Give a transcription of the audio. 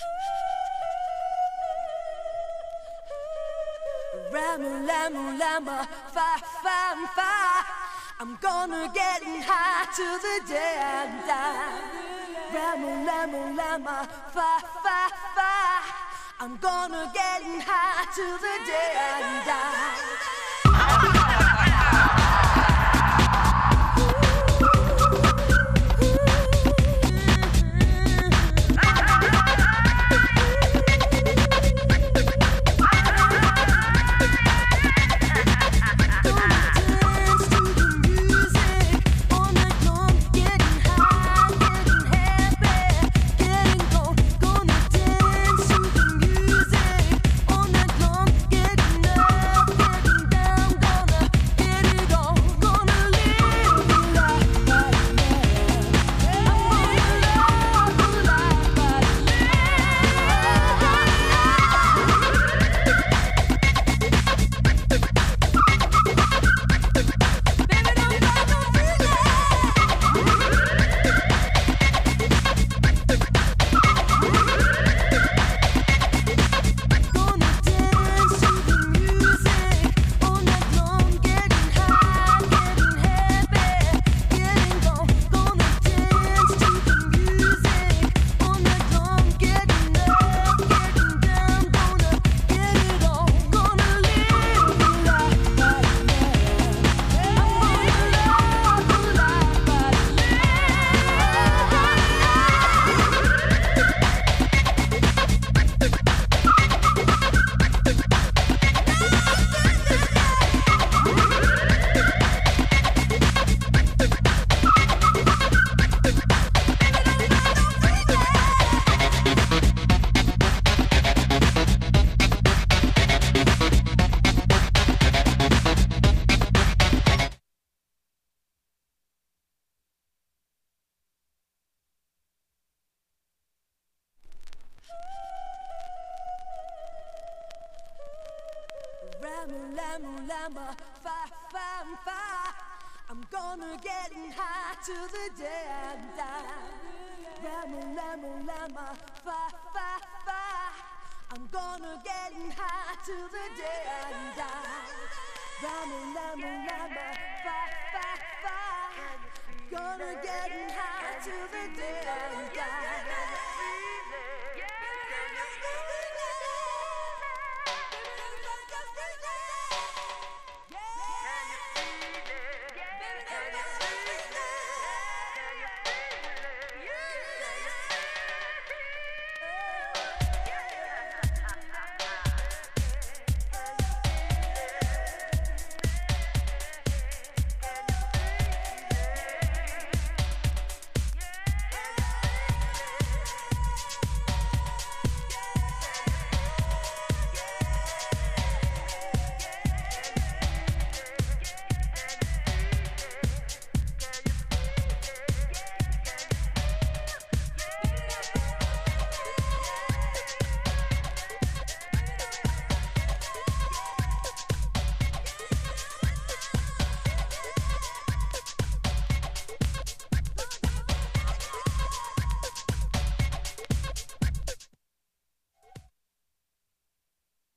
Lama, fa, fa, fa. I'm gonna get high to the day I die. Lama, fa, fa, fa. I'm gonna get high to the day I die. Lama, fa, fa, fa. I'm gonna get high to the day I die. Lama, fa, fa, fa. I'm gonna get high to the day I die.